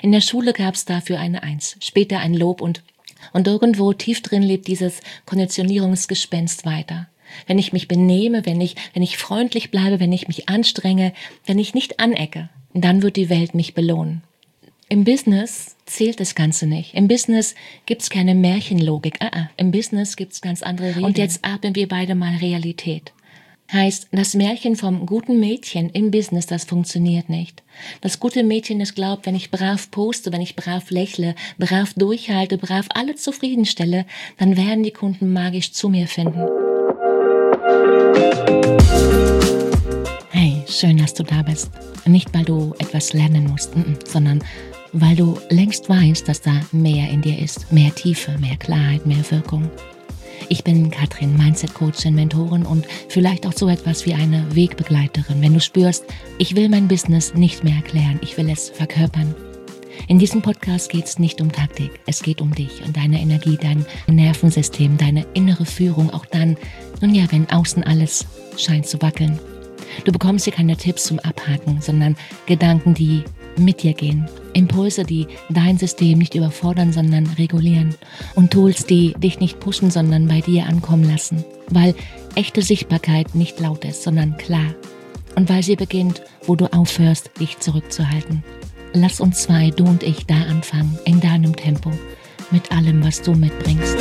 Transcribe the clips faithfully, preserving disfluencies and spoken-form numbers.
In der Schule gab es dafür eine Eins, später ein Lob und, und irgendwo tief drin lebt dieses Konditionierungsgespenst weiter. Wenn ich mich benehme, wenn ich, wenn ich freundlich bleibe, wenn ich mich anstrenge, wenn ich nicht anecke, dann wird die Welt mich belohnen. Im Business zählt das Ganze nicht. Im Business gibt's keine Märchenlogik. Ah, ah. Im Business gibt's ganz andere Regeln. Und jetzt atmen wir beide mal Realität. Heißt, das Märchen vom guten Mädchen im Business, das funktioniert nicht. Das gute Mädchen, das glaubt, wenn ich brav poste, wenn ich brav lächle, brav durchhalte, brav alle zufriedenstelle, dann werden die Kunden magisch zu mir finden. Hey, schön, dass du da bist. Nicht, weil du etwas lernen musst, sondern weil du längst weißt, dass da mehr in dir ist. Mehr Tiefe, mehr Klarheit, mehr Wirkung. Ich bin Katrin, Mindset-Coachin, Mentorin und vielleicht auch so etwas wie eine Wegbegleiterin. Wenn du spürst, ich will mein Business nicht mehr erklären, ich will es verkörpern. In diesem Podcast geht es nicht um Taktik, es geht um dich und deine Energie, dein Nervensystem, deine innere Führung, auch dann, nun ja, wenn außen alles scheint zu wackeln. Du bekommst hier keine Tipps zum Abhaken, sondern Gedanken, die mit dir gehen. Impulse, die dein System nicht überfordern, sondern regulieren. Und Tools, die dich nicht pushen, sondern bei dir ankommen lassen. Weil echte Sichtbarkeit nicht laut ist, sondern klar. Und weil sie beginnt, wo du aufhörst, dich zurückzuhalten. Lass uns zwei, du und ich, da anfangen, in deinem Tempo, mit allem, was du mitbringst.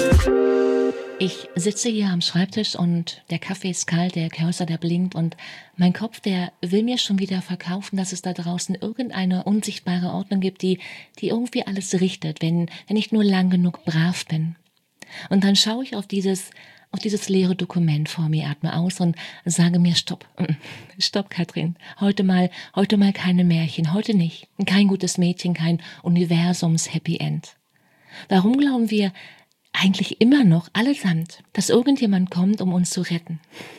Ich sitze hier am Schreibtisch und der Kaffee ist kalt, der Cursor, der blinkt und mein Kopf, der will mir schon wieder verkaufen, dass es da draußen irgendeine unsichtbare Ordnung gibt, die, die irgendwie alles richtet, wenn, wenn ich nur lang genug brav bin. Und dann schaue ich auf dieses, auf dieses leere Dokument vor mir, atme aus und sage mir, stopp, stopp Katrin, heute mal, heute mal keine Märchen, heute nicht, kein gutes Mädchen, kein Universums-Happy End. Warum glauben wir eigentlich immer noch allesamt, dass irgendjemand kommt, um uns zu retten?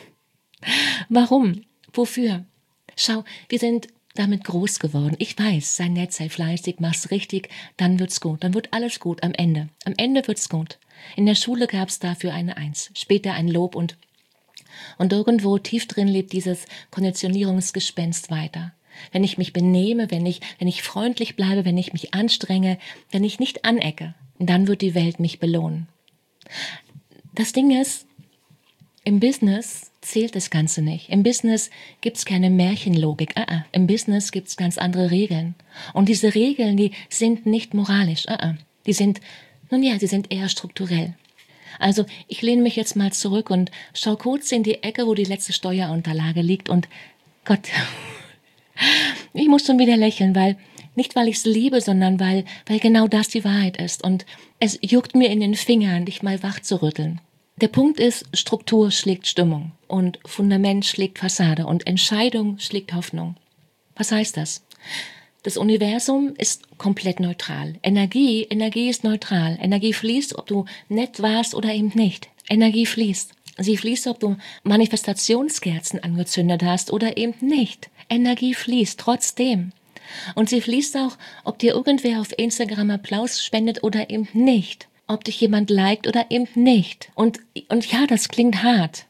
Warum? Wofür? Schau, wir sind damit groß geworden. Ich weiß, sei nett, sei fleißig, mach's richtig, dann wird's gut. Dann wird alles gut am Ende. Am Ende wird's gut. In der Schule gab's dafür eine Eins, später ein Lob und, und irgendwo tief drin lebt dieses Konditionierungsgespenst weiter. Wenn ich mich benehme, wenn ich, wenn ich freundlich bleibe, wenn ich mich anstrenge, wenn ich nicht anecke, dann wird die Welt mich belohnen. Das Ding ist, im Business zählt das Ganze nicht. Im Business gibt's keine Märchenlogik. Ah, ah. Im Business gibt's ganz andere Regeln. Und diese Regeln, die sind nicht moralisch. Ah, ah. Die sind, nun ja, sie sind eher strukturell. Also ich lehne mich jetzt mal zurück und schau kurz in die Ecke, wo die letzte Steuerunterlage liegt und Gott, ich muss schon wieder lächeln, weil nicht, weil ich es liebe, sondern weil, weil genau das die Wahrheit ist. Und es juckt mir in den Fingern, dich mal wach zu rütteln. Der Punkt ist, Struktur schlägt Stimmung und Fundament schlägt Fassade und Entscheidung schlägt Hoffnung. Was heißt das? Das Universum ist komplett neutral. Energie, Energie ist neutral. Energie fließt, ob du nett warst oder eben nicht. Energie fließt. Sie fließt, ob du Manifestationskerzen angezündet hast oder eben nicht. Energie fließt trotzdem. Und sie fließt auch, ob dir irgendwer auf Instagram Applaus spendet oder eben nicht. Ob dich jemand liked oder eben nicht. Und, und ja, das klingt hart.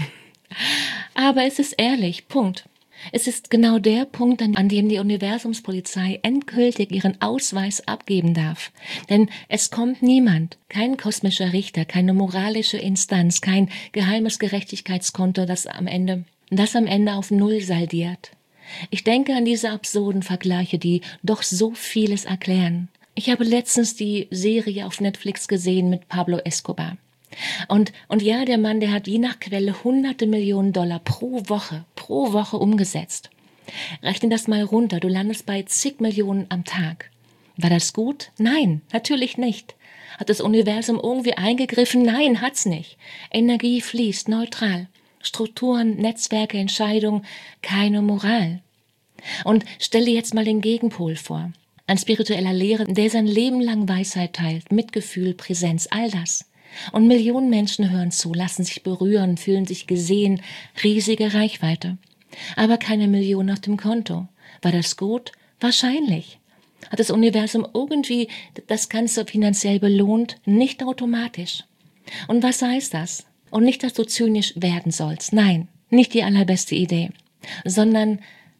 Aber es ist ehrlich, Punkt. Es ist genau der Punkt, an dem die Universumspolizei endgültig ihren Ausweis abgeben darf. Denn es kommt niemand, kein kosmischer Richter, keine moralische Instanz, kein geheimes Gerechtigkeitskonto, das am Ende, das am Ende auf Null saldiert. Ich denke an diese absurden Vergleiche, die doch so vieles erklären. Ich habe letztens die Serie auf Netflix gesehen mit Pablo Escobar. Und, und ja, der Mann, der hat je nach Quelle hunderte Millionen Dollar pro Woche, pro Woche umgesetzt. Rechne das mal runter, du landest bei zig Millionen am Tag. War das gut? Nein, natürlich nicht. Hat das Universum irgendwie eingegriffen? Nein, hat's nicht. Energie fließt neutral. Strukturen, Netzwerke, Entscheidungen, keine Moral. Und stell dir jetzt mal den Gegenpol vor. Ein spiritueller Lehrer, der sein Leben lang Weisheit teilt, Mitgefühl, Präsenz, all das. Und Millionen Menschen hören zu, lassen sich berühren, fühlen sich gesehen, riesige Reichweite. Aber keine Million auf dem Konto. War das gut? Wahrscheinlich. Hat das Universum irgendwie das Ganze finanziell belohnt? Nicht automatisch. Und was heißt das? Und nicht, dass du zynisch werden sollst. Nein, nicht die allerbeste Idee. Sondern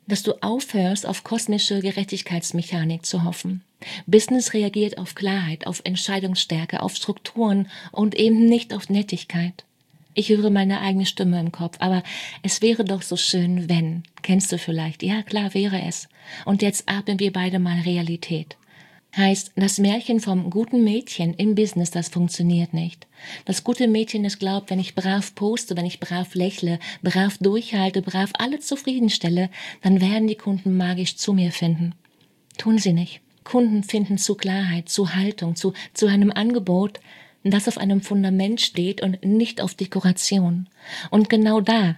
dass du aufhörst, auf kosmische Gerechtigkeitsmechanik zu hoffen. Business reagiert auf Klarheit, auf Entscheidungsstärke, auf Strukturen und eben nicht auf Nettigkeit. Ich höre meine eigene Stimme im Kopf, aber es wäre doch so schön, wenn. Kennst du vielleicht? Ja, klar wäre es. Und jetzt atmen wir beide mal Realität. Heißt, das Märchen vom guten Mädchen im Business, das funktioniert nicht. Das gute Mädchen, das glaubt, wenn ich brav poste, wenn ich brav lächle, brav durchhalte, brav alle zufriedenstelle, dann werden die Kunden magisch zu mir finden. Tun sie nicht. Kunden finden zu Klarheit, zu Haltung, zu, zu einem Angebot, das auf einem Fundament steht und nicht auf Dekoration. Und genau da,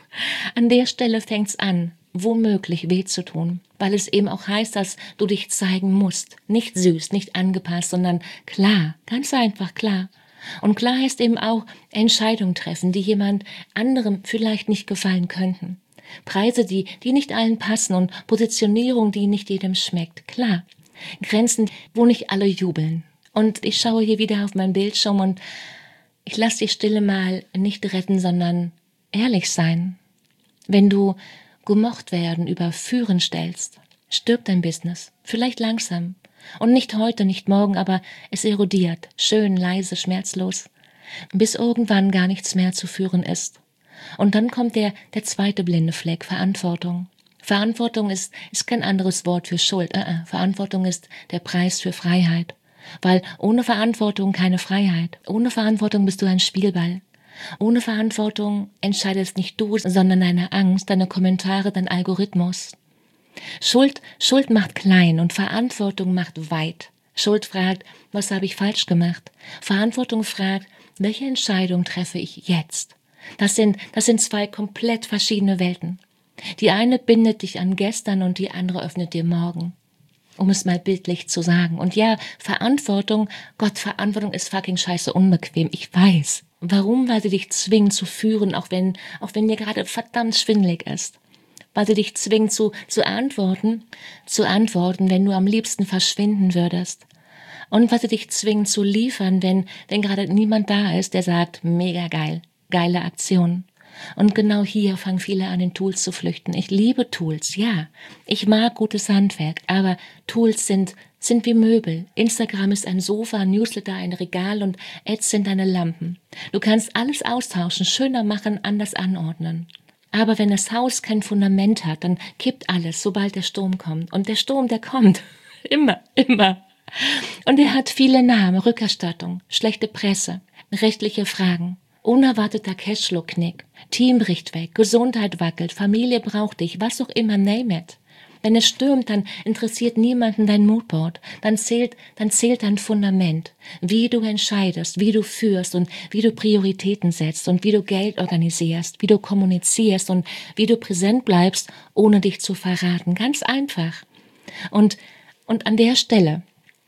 an der Stelle fängt's an, womöglich weh zu tun, weil es eben auch heißt, dass du dich zeigen musst. Nicht süß, nicht angepasst, sondern klar, ganz einfach klar. Und klar heißt eben auch Entscheidungen treffen, die jemand anderem vielleicht nicht gefallen könnten. Preise, die, die nicht allen passen und Positionierung, die nicht jedem schmeckt. Klar. Grenzen, wo nicht alle jubeln. Und ich schaue hier wieder auf mein Bildschirm und ich lasse die Stille mal nicht retten, sondern ehrlich sein. Wenn du gemocht werden über Führen stellst, stirbt dein Business, vielleicht langsam. Und nicht heute, nicht morgen, aber es erodiert, schön, leise, schmerzlos, bis irgendwann gar nichts mehr zu führen ist. Und dann kommt der, der zweite blinde Fleck, Verantwortung. Verantwortung ist, ist kein anderes Wort für Schuld. Äh, äh. Verantwortung ist der Preis für Freiheit. Weil ohne Verantwortung keine Freiheit. Ohne Verantwortung bist du ein Spielball. Ohne Verantwortung entscheidest nicht du, sondern deine Angst, deine Kommentare, dein Algorithmus. Schuld, Schuld macht klein und Verantwortung macht weit. Schuld fragt, was habe ich falsch gemacht? Verantwortung fragt, welche Entscheidung treffe ich jetzt? Das sind, das sind zwei komplett verschiedene Welten. Die eine bindet dich an gestern und die andere öffnet dir morgen. Um es mal bildlich zu sagen. Und ja, Verantwortung, Gott, Verantwortung ist fucking scheiße unbequem. Ich weiß. Warum? Weil sie dich zwingen zu führen, auch wenn, auch wenn dir gerade verdammt schwindelig ist. Weil sie dich zwingen zu, zu antworten, zu antworten, wenn du am liebsten verschwinden würdest. Und weil sie dich zwingen zu liefern, wenn, wenn gerade niemand da ist, der sagt, mega geil, geile Aktion. Und genau hier fangen viele an, in Tools zu flüchten. Ich liebe Tools, ja. Ich mag gutes Handwerk, aber Tools sind, sind wie Möbel. Instagram ist ein Sofa, Newsletter ein Regal und Ads sind deine Lampen. Du kannst alles austauschen, schöner machen, anders anordnen. Aber wenn das Haus kein Fundament hat, dann kippt alles, sobald der Sturm kommt. Und der Sturm, der kommt. Immer, immer. Und er hat viele Namen, Rückerstattung, schlechte Presse, rechtliche Fragen. Unerwarteter Cashflow-Knick, Team bricht weg, Gesundheit wackelt, Familie braucht dich, was auch immer, name it. Wenn es stürmt, dann interessiert niemanden dein Moodboard, dann zählt, dann zählt dein Fundament, wie du entscheidest, wie du führst und wie du Prioritäten setzt und wie du Geld organisierst, wie du kommunizierst und wie du präsent bleibst, ohne dich zu verraten. Ganz einfach. Und, und an der Stelle,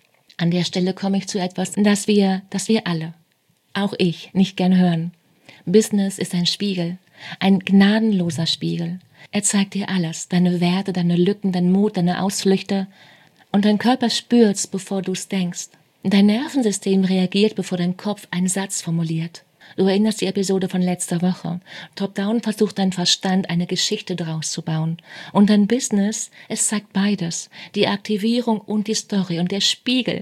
an der Stelle komme ich zu etwas, das wir, das wir alle, auch ich, nicht gern hören. Business ist ein Spiegel, ein gnadenloser Spiegel. Er zeigt dir alles, deine Werte, deine Lücken, dein Mut, deine Ausflüchte. Und dein Körper spürt's, bevor du's denkst. Dein Nervensystem reagiert, bevor dein Kopf einen Satz formuliert. Du erinnerst die Episode von letzter Woche. Top-down versucht dein Verstand, eine Geschichte draus zu bauen. Und dein Business, es zeigt beides. Die Aktivierung und die Story und der Spiegel.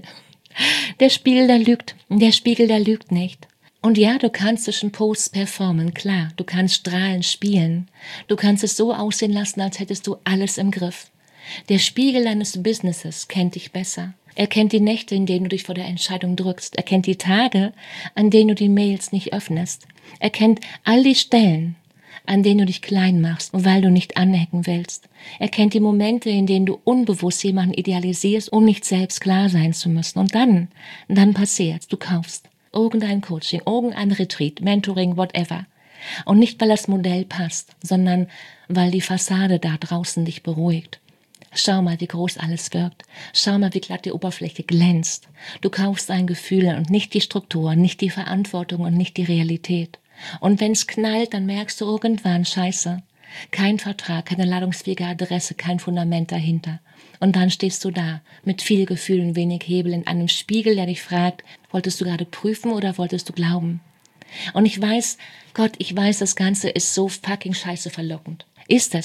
Der Spiegel, der lügt. Der Spiegel, der lügt nicht. Und ja, du kannst zwischen Posts performen, klar. Du kannst strahlen, spielen. Du kannst es so aussehen lassen, als hättest du alles im Griff. Der Spiegel deines Businesses kennt dich besser. Er kennt die Nächte, in denen du dich vor der Entscheidung drückst. Er kennt die Tage, an denen du die Mails nicht öffnest. Er kennt all die Stellen, an denen du dich klein machst, weil du nicht anecken willst. Er kennt die Momente, in denen du unbewusst jemanden idealisierst, um nicht selbst klar sein zu müssen. Und dann, dann passiert's, du kaufst irgendein Coaching, irgendein Retreat, Mentoring, whatever. Und nicht, weil das Modell passt, sondern weil die Fassade da draußen dich beruhigt. Schau mal, wie groß alles wirkt. Schau mal, wie glatt die Oberfläche glänzt. Du kaufst ein Gefühl und nicht die Struktur, nicht die Verantwortung und nicht die Realität. Und wenn's knallt, dann merkst du irgendwann, scheiße, kein Vertrag, keine ladungsfähige Adresse, kein Fundament dahinter. Und dann stehst du da, mit viel Gefühl und wenig Hebel in einem Spiegel, der dich fragt, wolltest du gerade prüfen oder wolltest du glauben? Und ich weiß, Gott, ich weiß, das Ganze ist so fucking scheiße verlockend. Ist es.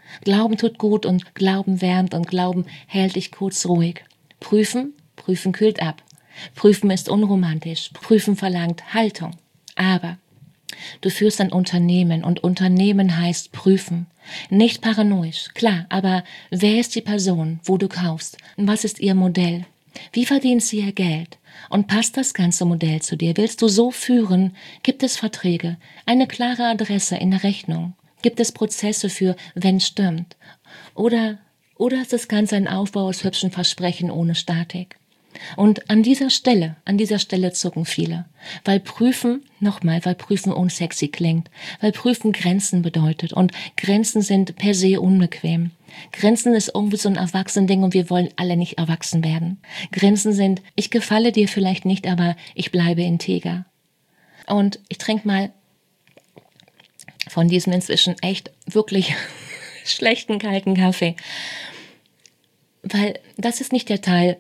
Glauben tut gut und Glauben wärmt und Glauben hält dich kurz ruhig. Prüfen, prüfen kühlt ab. Prüfen ist unromantisch. Prüfen verlangt Haltung. Aber du führst ein Unternehmen und Unternehmen heißt prüfen. Nicht paranoisch, klar, aber wer ist die Person, wo du kaufst? Was ist ihr Modell? Wie verdient sie ihr Geld? Und passt das ganze Modell zu dir? Willst du so führen? Gibt es Verträge? Eine klare Adresse in der Rechnung? Gibt es Prozesse für, wenn stimmt? Oder, oder ist das Ganze ein Aufbau aus hübschen Versprechen ohne Statik? Und an dieser Stelle, an dieser Stelle zucken viele, weil Prüfen, nochmal, weil Prüfen unsexy klingt, weil Prüfen Grenzen bedeutet und Grenzen sind per se unbequem. Grenzen ist irgendwie so ein Erwachsenen-Ding und wir wollen alle nicht erwachsen werden. Grenzen sind, ich gefalle dir vielleicht nicht, aber ich bleibe integer. Und ich trinke mal von diesem inzwischen echt wirklich schlechten kalten Kaffee, weil das ist nicht der Teil,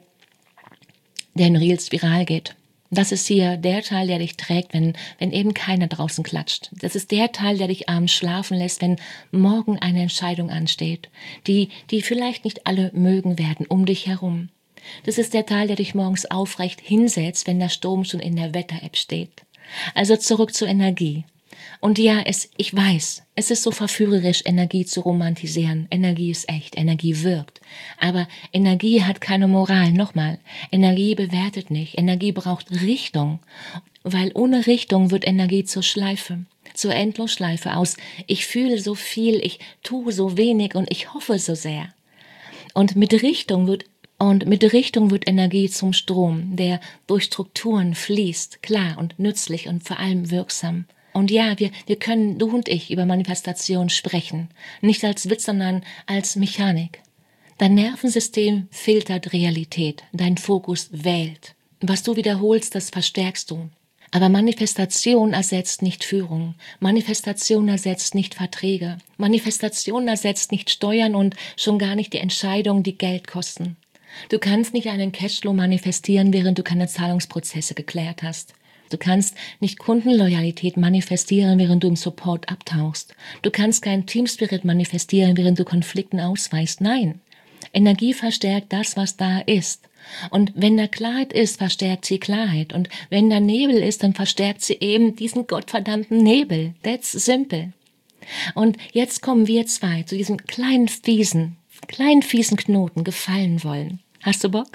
der in Reels viral geht. Das ist hier der Teil, der dich trägt, wenn, wenn eben keiner draußen klatscht. Das ist der Teil, der dich abends schlafen lässt, wenn morgen eine Entscheidung ansteht, die, die vielleicht nicht alle mögen werden um dich herum. Das ist der Teil, der dich morgens aufrecht hinsetzt, wenn der Sturm schon in der Wetter-App steht. Also zurück zur Energie. Und ja, es, ich weiß, es ist so verführerisch, Energie zu romantisieren. Energie ist echt, Energie wirkt. Aber Energie hat keine Moral. Nochmal, Energie bewertet nicht. Energie braucht Richtung. Weil ohne Richtung wird Energie zur Schleife. Zur Endlosschleife aus. Ich fühle so viel, ich tue so wenig und ich hoffe so sehr. Und mit Richtung wird Und mit Richtung wird Energie zum Strom, der durch Strukturen fließt, klar und nützlich und vor allem wirksam. Und ja, wir, wir können, du und ich, über Manifestation sprechen. Nicht als Witz, sondern als Mechanik. Dein Nervensystem filtert Realität, dein Fokus wählt. Was du wiederholst, das verstärkst du. Aber Manifestation ersetzt nicht Führung. Manifestation ersetzt nicht Verträge. Manifestation ersetzt nicht Steuern und schon gar nicht die Entscheidungen, die Geld kosten. Du kannst nicht einen Cashflow manifestieren, während du keine Zahlungsprozesse geklärt hast. Du kannst nicht Kundenloyalität manifestieren, während du im Support abtauchst. Du kannst keinen Teamspirit manifestieren, während du Konflikten ausweichst. Nein, Energie verstärkt das, was da ist. Und wenn da Klarheit ist, verstärkt sie Klarheit. Und wenn da Nebel ist, dann verstärkt sie eben diesen gottverdammten Nebel. That's simple. Und jetzt kommen wir zwei zu diesem kleinen fiesen, kleinen fiesen Knoten gefallen wollen. Hast du Bock?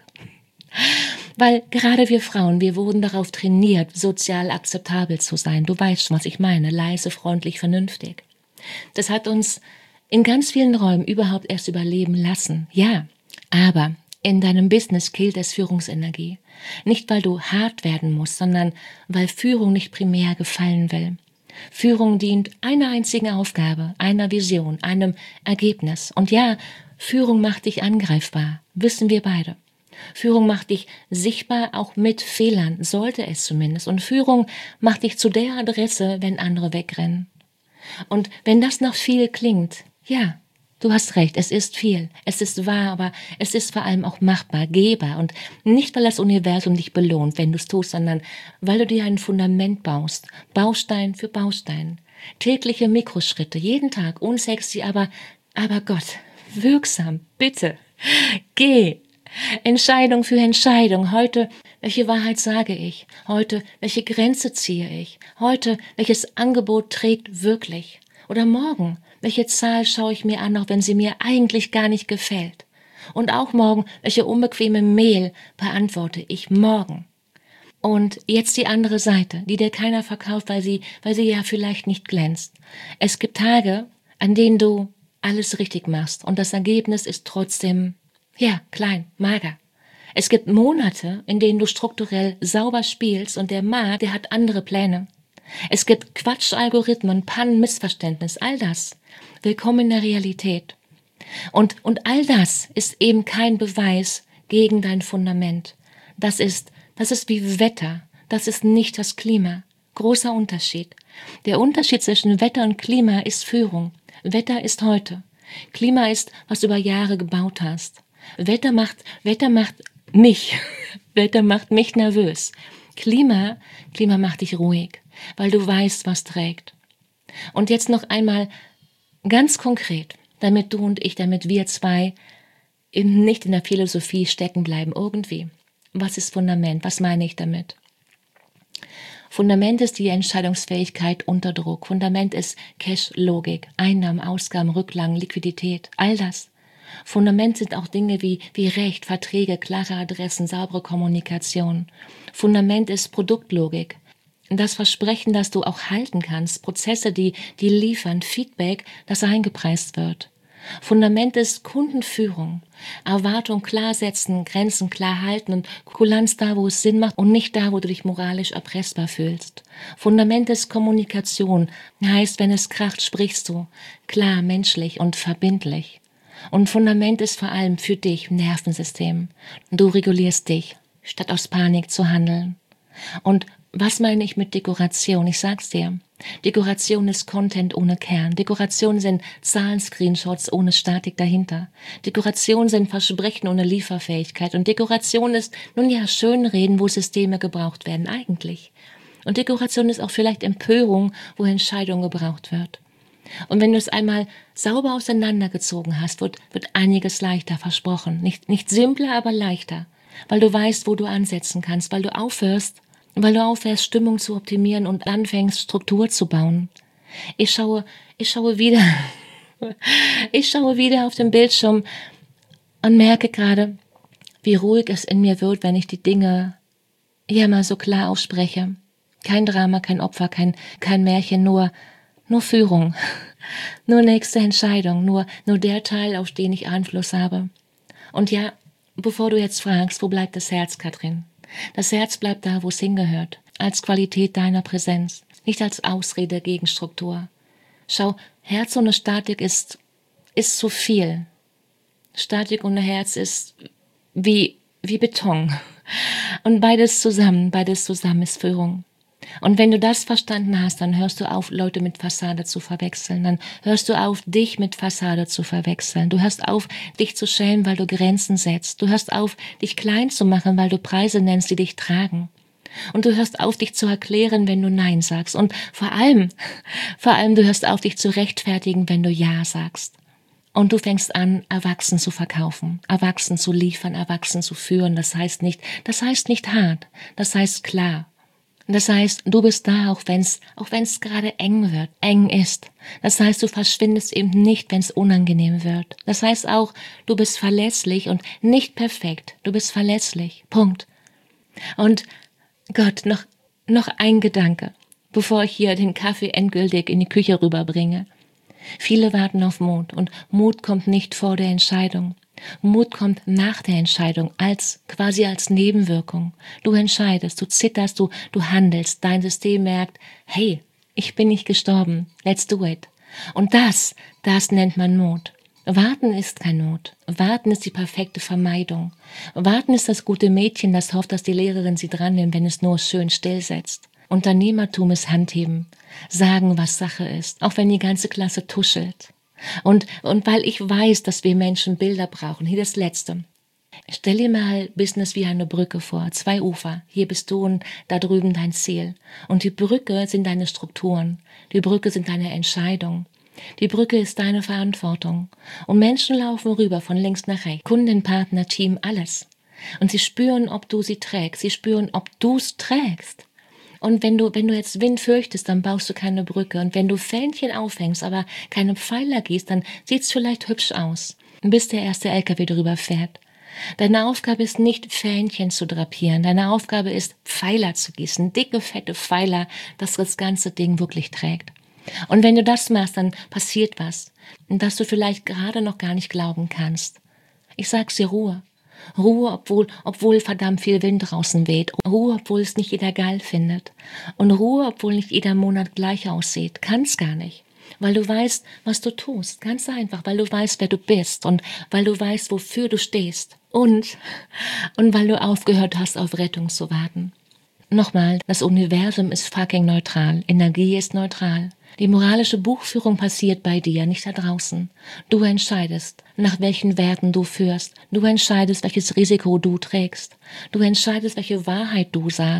Weil gerade wir Frauen, wir wurden darauf trainiert, sozial akzeptabel zu sein. Du weißt schon, was ich meine. Leise, freundlich, vernünftig. Das hat uns in ganz vielen Räumen überhaupt erst überleben lassen. Ja, aber in deinem Business killt es Führungsenergie. Nicht, weil du hart werden musst, sondern weil Führung nicht primär gefallen will. Führung dient einer einzigen Aufgabe, einer Vision, einem Ergebnis. Und ja, Führung macht dich angreifbar. Wissen wir beide. Führung macht dich sichtbar, auch mit Fehlern, sollte es zumindest. Und Führung macht dich zu der Adresse, wenn andere wegrennen. Und wenn das noch viel klingt, ja, du hast recht, es ist viel, es ist wahr, aber es ist vor allem auch machbar, gehbar. Und nicht, weil das Universum dich belohnt, wenn du es tust, sondern weil du dir ein Fundament baust, Baustein für Baustein. Tägliche Mikroschritte, jeden Tag, unsexy, aber, aber Gott, wirksam, bitte, geh. Entscheidung für Entscheidung. Heute, welche Wahrheit sage ich? Heute, welche Grenze ziehe ich? Heute, welches Angebot trägt wirklich? Oder morgen, welche Zahl schaue ich mir an, auch wenn sie mir eigentlich gar nicht gefällt? Und auch morgen, welche unbequeme Mail beantworte ich morgen? Und jetzt die andere Seite, die dir keiner verkauft, weil sie, weil sie ja vielleicht nicht glänzt. Es gibt Tage, an denen du alles richtig machst und das Ergebnis ist trotzdem ja, klein, mager. Es gibt Monate, in denen du strukturell sauber spielst und der Markt, der hat andere Pläne. Es gibt Quatsch-Algorithmen, Pannen, Missverständnis, all das. Willkommen in der Realität. Und, und all das ist eben kein Beweis gegen dein Fundament. Das ist, das ist wie Wetter. Das ist nicht das Klima. Großer Unterschied. Der Unterschied zwischen Wetter und Klima ist Führung. Wetter ist heute. Klima ist, was du über Jahre gebaut hast. Wetter macht, Wetter macht mich, Wetter macht mich nervös. Klima, Klima macht dich ruhig, weil du weißt, was trägt. Und jetzt noch einmal ganz konkret, damit du und ich, damit wir zwei eben nicht in der Philosophie stecken bleiben irgendwie. Was ist Fundament? Was meine ich damit? Fundament ist die Entscheidungsfähigkeit unter Druck. Fundament ist Cash-Logik, Einnahmen, Ausgaben, Rücklagen, Liquidität, all das. Fundament sind auch Dinge wie, wie Recht, Verträge, klare Adressen, saubere Kommunikation. Fundament ist Produktlogik. Das Versprechen, das du auch halten kannst, Prozesse, die, die liefern, Feedback, das eingepreist wird. Fundament ist Kundenführung, Erwartung klar setzen, Grenzen klar halten und Kulanz da, wo es Sinn macht und nicht da, wo du dich moralisch erpressbar fühlst. Fundament ist Kommunikation, heißt, wenn es kracht, sprichst du, klar, menschlich und verbindlich. Und Fundament ist vor allem für dich Nervensystem. Du regulierst dich, statt aus Panik zu handeln. Und was meine ich mit Dekoration? Ich sag's dir. Dekoration ist Content ohne Kern. Dekoration sind Zahlen-Screenshots ohne Statik dahinter. Dekoration sind Versprechen ohne Lieferfähigkeit. Und Dekoration ist, nun ja, Schönreden, wo Systeme gebraucht werden, eigentlich. Und Dekoration ist auch vielleicht Empörung, wo Entscheidung gebraucht wird. Und wenn du es einmal sauber auseinandergezogen hast, wird, wird einiges leichter, versprochen. Nicht, nicht simpler, aber leichter. Weil du weißt, wo du ansetzen kannst, weil du aufhörst, weil du aufhörst, Stimmung zu optimieren und anfängst, Struktur zu bauen. Ich schaue, ich schaue wieder, ich schaue wieder auf den Bildschirm und merke gerade, wie ruhig es in mir wird, wenn ich die Dinge ja mal so klar ausspreche. Kein Drama, kein Opfer, kein, kein Märchen, nur, nur Führung, nur nächste Entscheidung, nur, nur der Teil, auf den ich Einfluss habe. Und ja, bevor du jetzt fragst, wo bleibt das Herz, Katrin? Das Herz bleibt da, wo es hingehört, als Qualität deiner Präsenz, nicht als Ausrede gegen Struktur. Schau, Herz ohne Statik ist, ist zu viel. Statik ohne Herz ist wie, wie Beton. Und beides zusammen, beides zusammen ist Führung. Und wenn du das verstanden hast, dann hörst du auf, Leute mit Fassade zu verwechseln. Dann hörst du auf, dich mit Fassade zu verwechseln. Du hörst auf, dich zu schämen, weil du Grenzen setzt. Du hörst auf, dich klein zu machen, weil du Preise nennst, die dich tragen. Und du hörst auf, dich zu erklären, wenn du Nein sagst. Und vor allem, vor allem, du hörst auf, dich zu rechtfertigen, wenn du Ja sagst. Und du fängst an, erwachsen zu verkaufen, erwachsen zu liefern, erwachsen zu führen. Das heißt nicht, das heißt nicht hart, das heißt klar. Das heißt, du bist da, auch wenn's, auch wenn's gerade eng wird, eng ist. Das heißt, du verschwindest eben nicht, wenn's unangenehm wird. Das heißt auch, du bist verletzlich und nicht perfekt. Du bist verletzlich. Punkt. Und Gott, noch, noch ein Gedanke, bevor ich hier den Kaffee endgültig in die Küche rüberbringe. Viele warten auf Mut und Mut kommt nicht vor der Entscheidung. Mut kommt nach der Entscheidung, als quasi als Nebenwirkung. Du entscheidest, du zitterst, du, du handelst, dein System merkt, hey, ich bin nicht gestorben, let's do it. Und das, das nennt man Mut. Warten ist kein Not. Warten ist die perfekte Vermeidung. Warten ist das gute Mädchen, das hofft, dass die Lehrerin sie dran nimmt, wenn es nur schön stillsetzt. Unternehmertum ist Handheben, sagen, was Sache ist, auch wenn die ganze Klasse tuschelt. Und, und weil ich weiß, dass wir Menschen Bilder brauchen, hier das Letzte. Stell dir mal Business wie eine Brücke vor, zwei Ufer, hier bist du und da drüben dein Ziel. Und die Brücke sind deine Strukturen, die Brücke sind deine Entscheidungen. Die Brücke ist deine Verantwortung. Und Menschen laufen rüber von links nach rechts, Kunden, Partner, Team, alles. Und sie spüren, ob du sie trägst, sie spüren, ob du es trägst. Und wenn du, wenn du jetzt Wind fürchtest, dann baust du keine Brücke. Und wenn du Fähnchen aufhängst, aber keine Pfeiler gießt, dann sieht's vielleicht hübsch aus, bis der erste L K W drüber fährt. Deine Aufgabe ist nicht, Fähnchen zu drapieren. Deine Aufgabe ist, Pfeiler zu gießen, dicke, fette Pfeiler, dass das ganze Ding wirklich trägt. Und wenn du das machst, dann passiert was, dass du vielleicht gerade noch gar nicht glauben kannst. Ich sag's dir, Ruhe. Ruhe, obwohl, obwohl verdammt viel Wind draußen weht. Ruhe, obwohl es nicht jeder geil findet. Und Ruhe, obwohl nicht jeder Monat gleich aussieht. Kann's gar nicht. Weil du weißt, was du tust. Ganz einfach, weil du weißt, wer du bist. Und weil du weißt, wofür du stehst. Und, und weil du aufgehört hast, auf Rettung zu warten. Nochmal, das Universum ist fucking neutral. Energie ist neutral. Die moralische Buchführung passiert bei dir, nicht da draußen. Du entscheidest, nach welchen Werten du führst. Du entscheidest, welches Risiko du trägst. Du entscheidest, welche Wahrheit du sagst.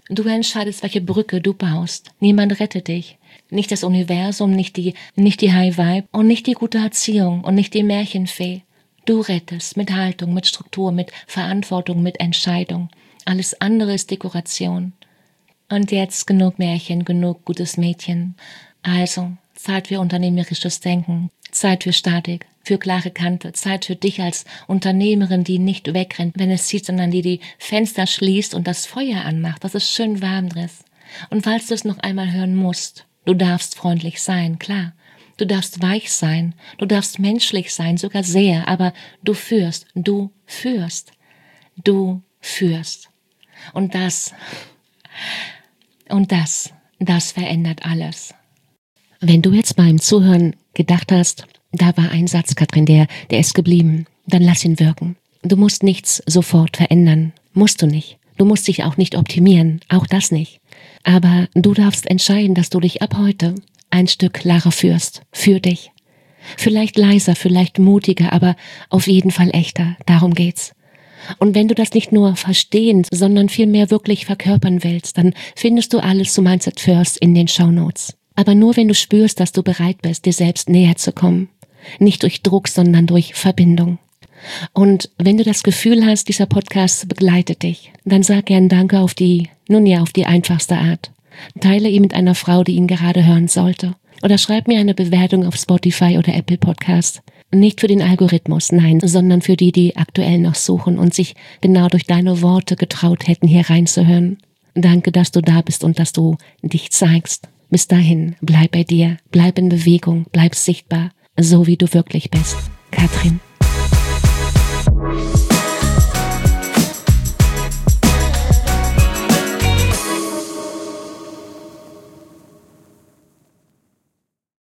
Du entscheidest, welche Brücke du baust. Niemand rettet dich. Nicht das Universum, nicht die, nicht die High Vibe und nicht die gute Erziehung und nicht die Märchenfee. Du rettest mit Haltung, mit Struktur, mit Verantwortung, mit Entscheidung. Alles andere ist Dekoration. Und jetzt genug Märchen, genug gutes Mädchen. Also, Zeit für unternehmerisches Denken, Zeit für Statik, für klare Kante, Zeit für dich als Unternehmerin, die nicht wegrennt, wenn es zieht, sondern die die Fenster schließt und das Feuer anmacht, dass es schön warm ist. Und falls du es noch einmal hören musst, du darfst freundlich sein, klar. Du darfst weich sein, du darfst menschlich sein, sogar sehr, aber du führst, du führst, du führst. Und das, und das, das verändert alles. Wenn du jetzt beim Zuhören gedacht hast, da war ein Satz, Katrin, der, der ist geblieben, dann lass ihn wirken. Du musst nichts sofort verändern, musst du nicht. Du musst dich auch nicht optimieren, auch das nicht. Aber du darfst entscheiden, dass du dich ab heute ein Stück klarer führst, für dich. Vielleicht leiser, vielleicht mutiger, aber auf jeden Fall echter, darum geht's. Und wenn du das nicht nur verstehen, sondern vielmehr wirklich verkörpern willst, dann findest du alles zu Mindset First in den Shownotes. Aber nur wenn du spürst, dass du bereit bist, dir selbst näher zu kommen. Nicht durch Druck, sondern durch Verbindung. Und wenn du das Gefühl hast, dieser Podcast begleitet dich, dann sag gern Danke auf die, nun ja, auf die einfachste Art. Teile ihn mit einer Frau, die ihn gerade hören sollte. Oder schreib mir eine Bewertung auf Spotify oder Apple Podcast. Nicht für den Algorithmus, nein, sondern für die, die aktuell noch suchen und sich genau durch deine Worte getraut hätten, hier reinzuhören. Danke, dass du da bist und dass du dich zeigst. Bis dahin, bleib bei dir, bleib in Bewegung, bleib sichtbar, so wie du wirklich bist. Katrin.